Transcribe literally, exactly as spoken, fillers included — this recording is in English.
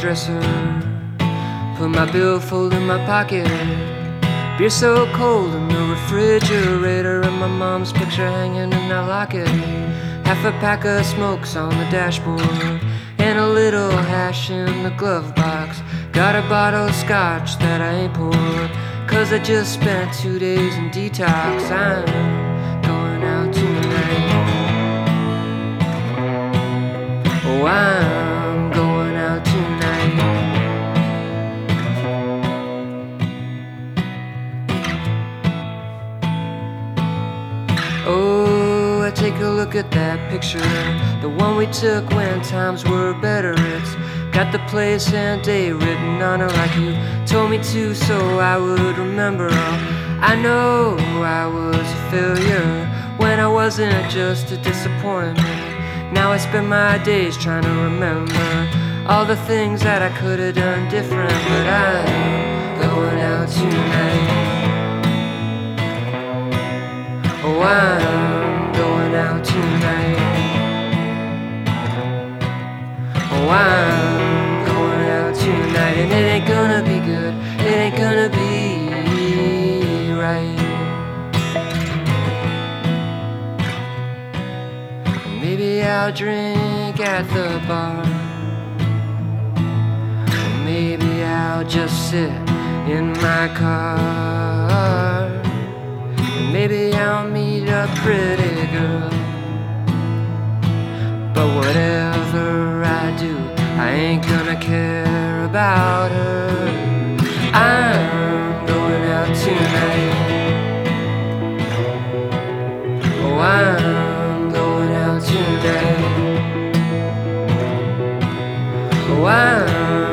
dresser, put my billfold in my pocket. Beer so cold in the refrigerator, and my mom's picture hanging in that locket. Half a pack of smokes on the dashboard, and a little hash in the glove box. Got a bottle of scotch that I ain't poured, cause I just spent two days in detox. I'm going out tonight. Oh, I'm going out tonight. Oh, I take a look at that picture, the one we took when times were better. It's got the place and day written on it like you told me to, so I would remember. Oh, I know I was a failure when I wasn't just a disappointment. Now I spend my days trying to remember all the things that I could have done different. But I'm going out tonight. Oh, I'm going out tonight. Oh, I'm going out tonight. And it ain't gonna be good, it ain't gonna be right. Maybe I'll drink at the bar, or maybe I'll just sit in my car. Maybe I'll meet a pretty girl, but whatever I do, I ain't gonna care about her. I'm going out tonight. Oh, I'm going out tonight. Oh, I'm